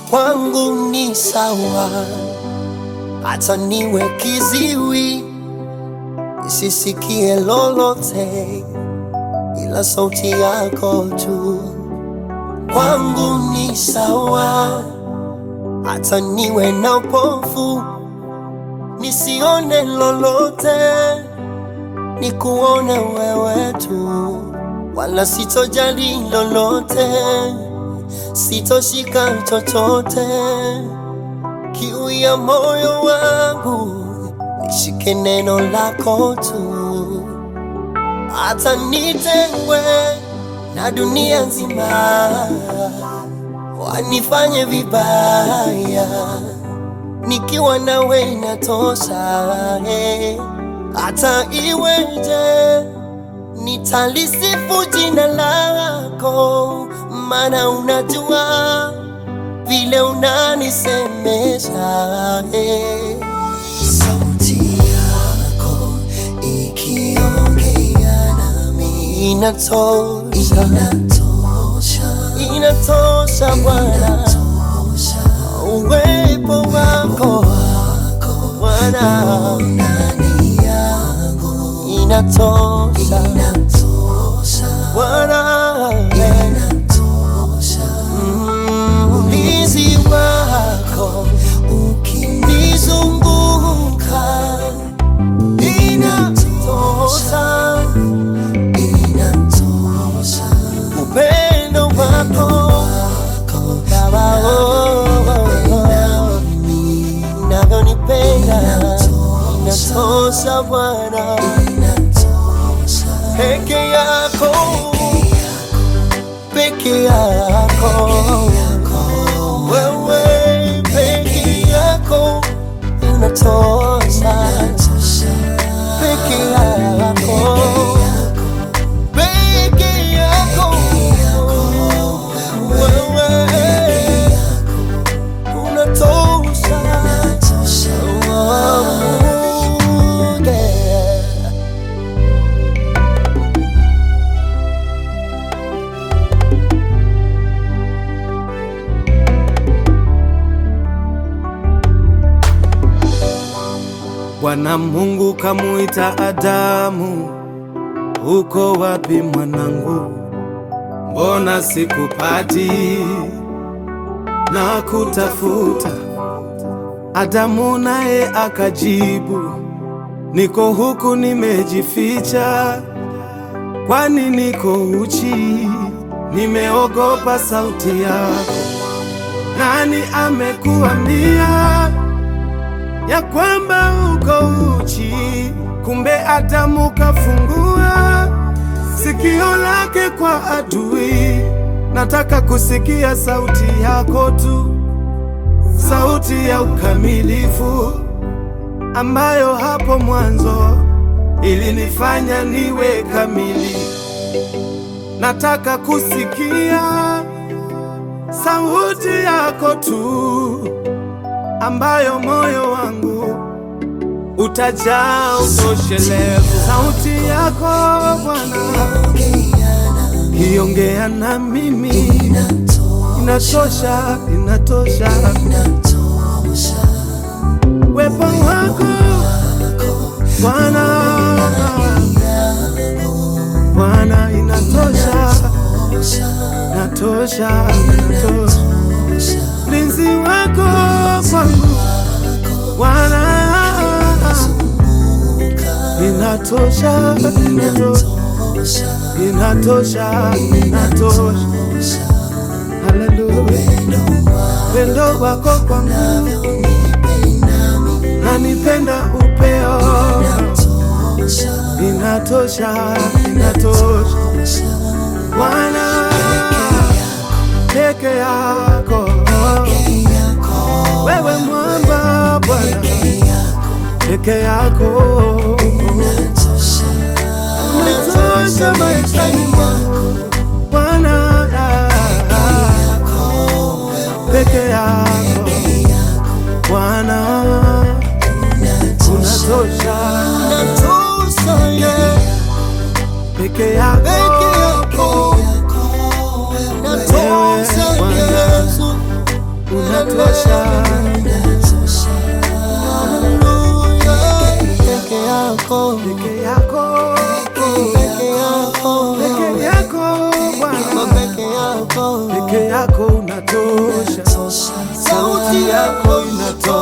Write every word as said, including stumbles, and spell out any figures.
kwangu ni sawa, hata niwe kiziwi nisisikie lolote ila sauti yako tu. Kwangu ni sawa, hata niwe na upofu nisione lolote, nikuone wewe tu, wala sitojali lolote, sitoshika chochote. Kiu ya moyo wangu nishike neno lako tu, hata nitengwe na dunia nzima, wanifanye vibaya, nikiwa nawe inatosha. Hata iweje nitalisifu jina lako, maana unajua vile unanisemesha. Sauti yako ikiongea nami inatosha, inatosha, inatosha Bwana. Uwepo wako Bwana ndani yangu inatosha, inatosha Bwana, inatosha. Ulinzi wako ukinizunguka inatosha, inatosha. Upendo wako Baba, unavyonipenda inatosha Bwana. Peke yako, peke yako, wewe peke yako unatosha. Peke yako, peke yako, wewe unatosha. Bwana Mungu kamuita Adamu, uko wapi mwanangu? Mbona sikupati na kutafuta? Adamu naye akajibu, niko huku nimejificha, kwani niko uchi, nimeogopa sauti yako. Nani amekuambia ya kwamba uko uchi? Kumbe Adamu kafungua sikio lake kwa adui. Nataka kusikia sauti yako tu, sauti ya ukamilifu ambayo hapo mwanzo ilinifanya niwe kamili. Nataka kusikia sauti yako tu ambayo moyo wangu utajaa utoshelevu. Sauti yako Bwana iongea na mimi inatosha, inatosha. Wepo wako Bwana, Bwana inatosha, inatosha, inatosha. Ulinzi wako kwangu Bwana inatosha, inatosha, inatosha, inatosha. Haleluya. Pendo wako kwangu nanipenda upeo, inatosha, inatosha. Bwana peke yako, wewe mwamba Bwana, peke yako inatosha maishani mwangu Bwana, peke yako Bwana unatosha, peke yako, peke yako unatosha Yesu, unatosha. unatosha. Hallelujah. Peke yako, Peke yako, peke yako, peke yako Bwana, peke yako, peke yako unatosha. sauti yako inatosha.